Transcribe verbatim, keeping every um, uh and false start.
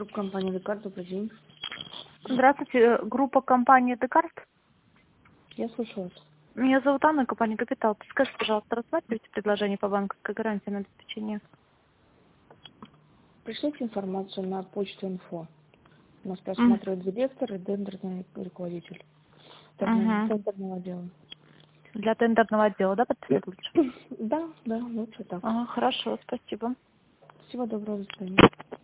Группа компании Декарт, добрый день. Здравствуйте, группа компании Декарт. Я слышу вас. Меня зовут Анна, компания Капитал. Подскажите, пожалуйста, рассматриваете предложение по банковской гарантии на обеспечение? Пришлите информацию на почту инфо. Нас просматривает директор и тендерный руководитель Угу. тендерного отдела. Для тендерного отдела, да, подписать лучше? Да, да, лучше так. Ага, хорошо, спасибо. Всего доброго, до свидания.